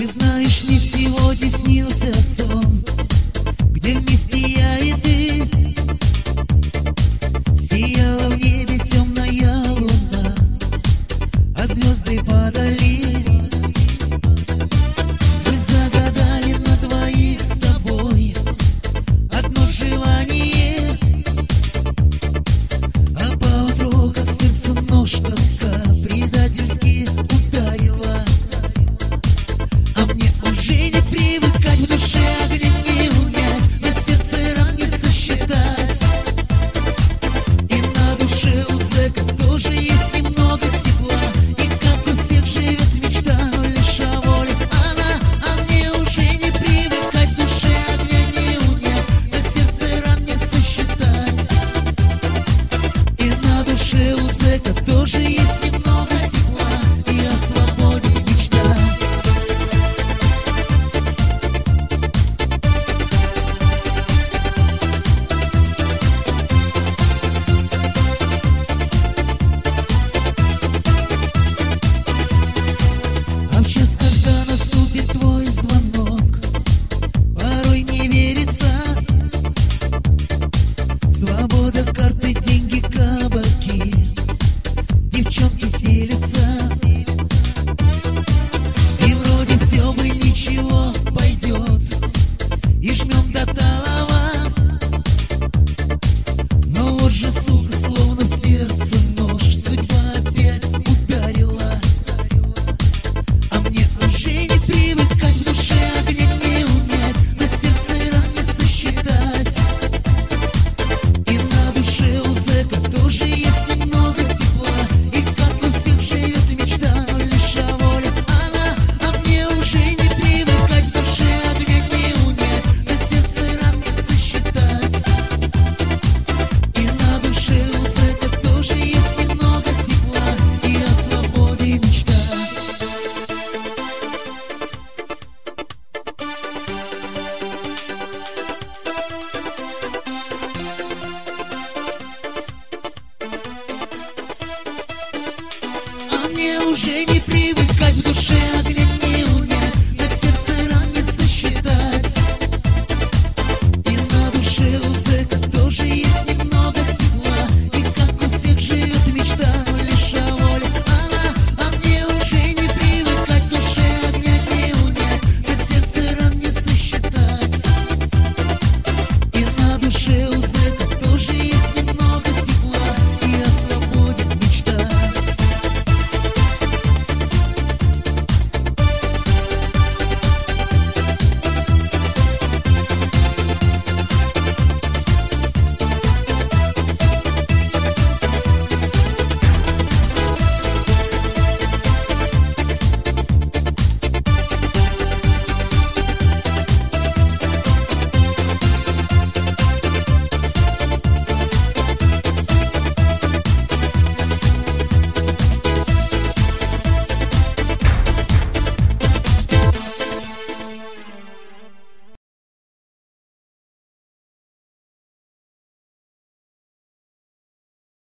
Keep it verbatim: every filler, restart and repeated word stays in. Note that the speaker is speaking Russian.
Ты знаешь, мне сегодня снился сон, где вместе я и ты. Сияла в небе темная луна, а звезды падали. Мы загадали на двоих с тобой одно желание, а поутру, как в сердце нож, тоска предательски ударила. А мне уже не привыкать, в душе огня не унять, на сердце ран не сосчитать. И на душе у зэка тоже есть немного тепла, и как у всех живет мечта, но лишь о воле она. А мне уже не привыкать, в душе огня не унять, на сердце ран не сосчитать. И на душе у зэка тоже есть немного тепла, и о свободе мечта. А в час, когда наступит твой звонок, порой не верится. Свобода, карты, деньги, кабаки, девчонки стелятся. И вроде все бы ничего пойдет, и жмем до талого. Но вот же, сука, словно в сердце нож, судьба опять ударила. А мне уже не привыкать, в душе огня не унять, на сердце ран не сосчитать. И на душе у зэка тоже есть немного тепла, и как у всех живет мечта, но лишь о воле она. А мне уже не привыкать, в душе огня не унять, на сердце ран не сосчитать. И на душе у зэка тоже есть немного тепла, и о свободе мечта. А мне уже не